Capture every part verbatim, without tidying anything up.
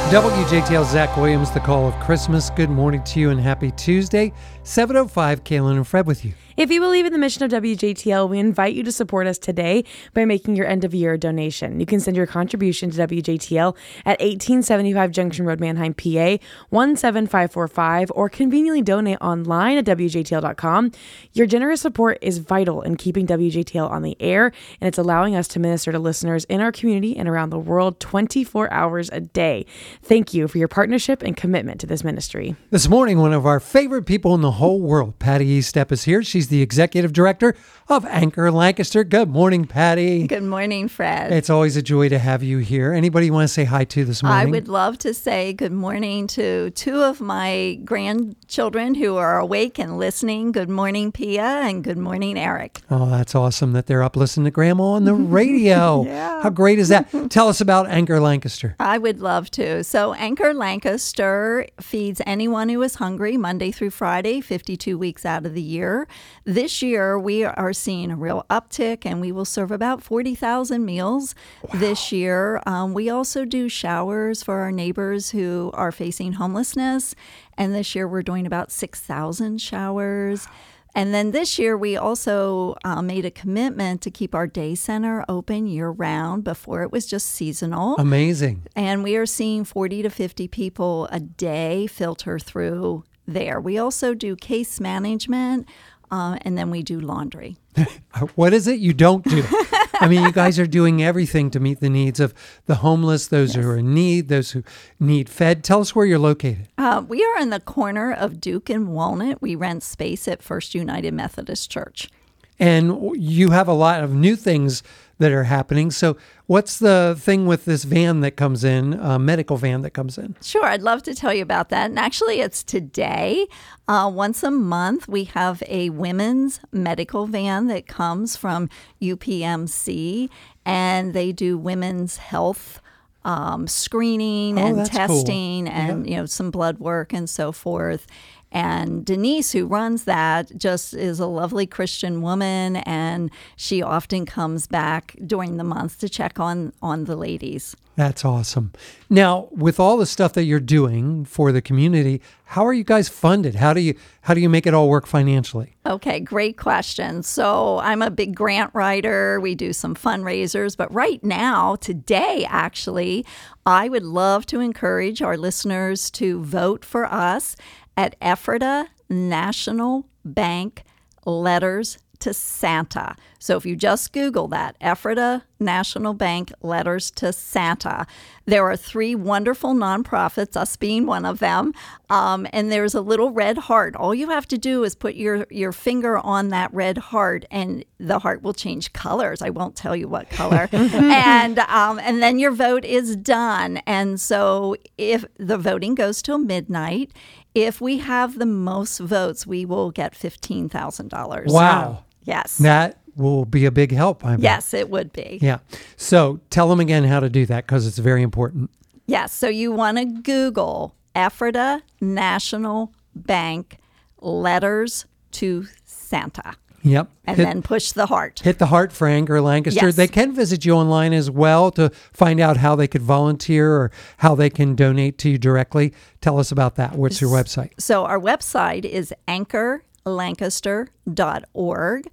W J T L Zach Williams, the call of Christmas. Good morning to you and happy Tuesday. seven oh five, Kaylin and Fred with you. If you believe in the mission of W J T L, we invite you to support us today by making your end-of-year donation. You can send your contribution to W J T L at eighteen seventy-five Junction Road, Manheim, P A, one seven five four five, or conveniently donate online at W J T L dot com. Your generous support is vital in keeping W J T L on the air, and it's allowing us to minister to listeners in our community and around the world twenty-four hours a day. Thank you for your partnership and commitment to this ministry. This morning, one of our favorite people in the whole world, Patty Estep, is here. She's the executive director of Anchor Lancaster. Good morning, Patty. Good morning, Fred. It's always a joy to have you here. Anybody you want to say hi to this morning? I would love to say good morning to two of my grandchildren who are awake and listening. Good morning, Pia, and good morning, Eric. Oh, that's awesome that they're up listening to Grandma on the radio. Yeah. How great is that? Tell us about Anchor Lancaster. I would love to. So Anchor Lancaster feeds anyone who is hungry Monday through Friday, fifty-two weeks out of the year. This year, we are seeing a real uptick, and we will serve about forty thousand meals wow. this year. Um, we also do showers for our neighbors who are facing homelessness, and this year we're doing about six thousand showers. And then this year, we also uh, made a commitment to keep our day center open year-round. Before it was just seasonal. Amazing. And we are seeing forty to fifty people a day filter through there. We also do case management, uh, and then we do laundry. What is it you don't do? I mean, you guys are doing everything to meet the needs of the homeless, those yes. who are in need, those who need fed. Tell us where you're located. Uh, we are in the corner of Duke and Walnut. We rent space at First United Methodist Church. And you have a lot of new things that are happening. So what's the thing with this van that comes in, a medical van that comes in? Sure, I'd love to tell you about that. And actually, it's today. Uh, once a month, we have a women's medical van that comes from U P M C, and they do women's health um, screening oh, and testing cool. and, yeah. you know, some blood work and so forth. And Denise, who runs that, just is a lovely Christian woman, and she often comes back during the month to check on, on the ladies. That's awesome. Now, with all the stuff that you're doing for the community, how are you guys funded? How do you how do you make it all work financially? Okay, great question. So I'm a big grant writer. We do some fundraisers, but right now, today actually, I would love to encourage our listeners to vote for us at Ephrata National Bank Letters to Santa. So if you just Google that, Ephrata National Bank Letters to Santa, there are three wonderful nonprofits, us being one of them, um, and there's a little red heart. All you have to do is put your, your finger on that red heart, and the heart will change colors. I won't tell you what color. and um, and then your vote is done. And so if the voting goes till midnight, if we have the most votes, we will get fifteen thousand dollars. Wow. Yes. That will be a big help, I bet. Yes, it would be. Yeah. So tell them again how to do that, because it's very important. Yes. So you want to Google Ephrata National Bank Letters to Santa. Yep. And hit, then push the heart. Hit the heart for Anchor Lancaster. Yes. They can visit you online as well to find out how they could volunteer or how they can donate to you directly. Tell us about that. What's your website? So our website is anchor lancaster dot org,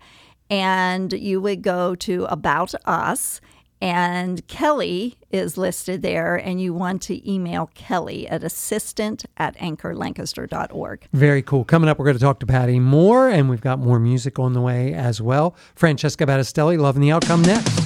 and you would go to About Us, and Kelly is listed there, and you want to email Kelly at assistant at anchor lancaster dot org. Very cool. Coming up, we're going to talk to Patty more, and we've got more music on the way as well. Francesca Battistelli, Loving the Outcome, next.